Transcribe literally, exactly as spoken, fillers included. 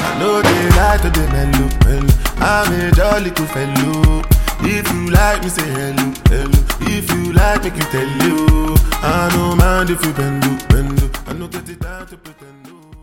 I know they like to the mellow, mellow. I'm a jolly cool fellow. If you like me, say hello, hello. If you like, make you tell you. I know mind if you bend, bend. I know get it down to pretend.